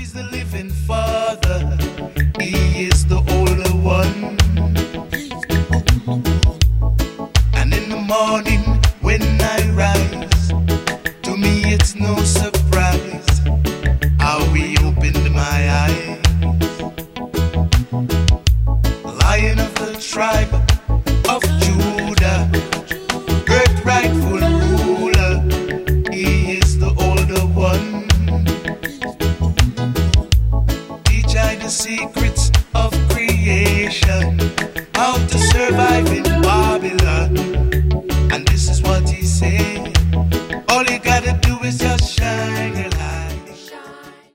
He's the living Father. He is the older one. And in the morning